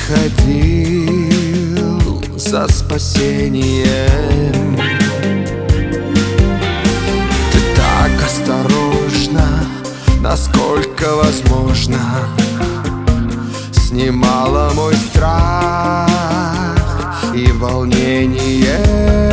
приходил за спасением. Ты так осторожно, насколько возможно, снимала мой страх и волнение.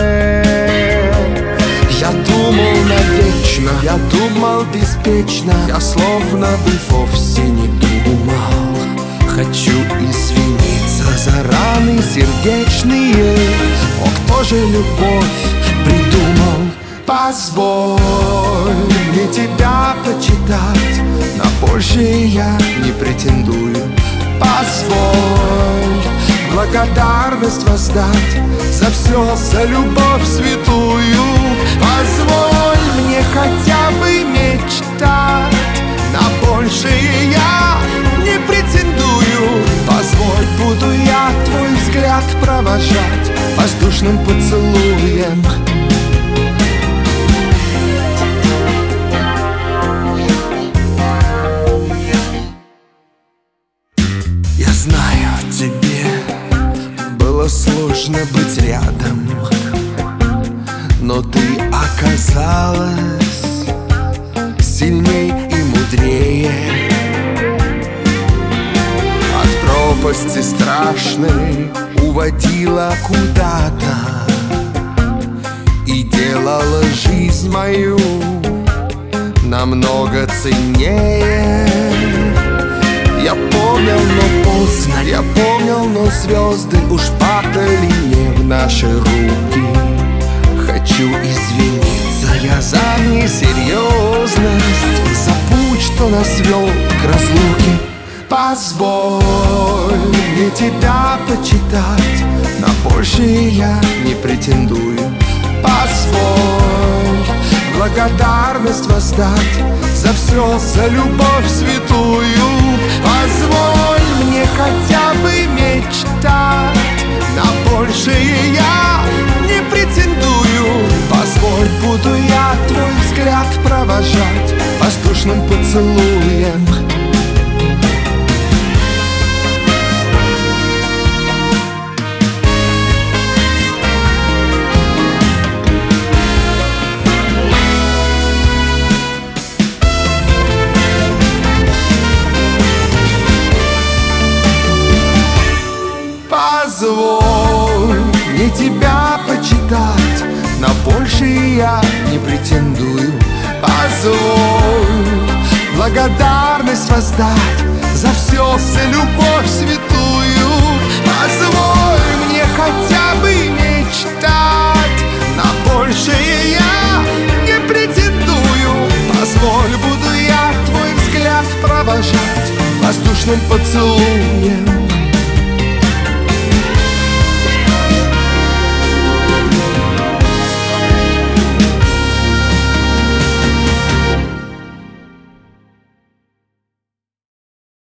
Я думал навечно, я думал беспечно, я словно бы вовсе не думал. Хочу извиниться за раны сердечные. О, кто же любовь придумал? Позволь мне тебя почитать, на большее я не претендую. Позволь благодарность воздать за все, за любовь святую. Позволь мне хотя бы мечтать, на большее я не претендую. Позволь, буду я твой взгляд провожать воздушным поцелуем. Я знаю, тебе было сложно быть рядом, но ты оказалась сильней и мудрее. От пропасти страшной уводила куда-то и делала жизнь мою намного ценнее. Я помнил, но поздно, я помнил, но звезды уж падали не в наши руки. Хочу извиниться я за несерьезность, за путь, что нас вел к разлуке. Позволь мне тебя почитать, на большее я не претендую. Позволь благодарность воздать за все, за любовь святую. Позволь мне хотя бы мечтать, на большее я не претендую. Позволь, буду я твой взгляд провожать воздушным поцелуем. Позволь мне тебя почитать, на большее я не претендую. Позволь благодарность воздать за все, за любовь святую. Позволь мне хотя бы мечтать, на большее я не претендую. Позволь, буду я твой взгляд провожать воздушным поцелуем.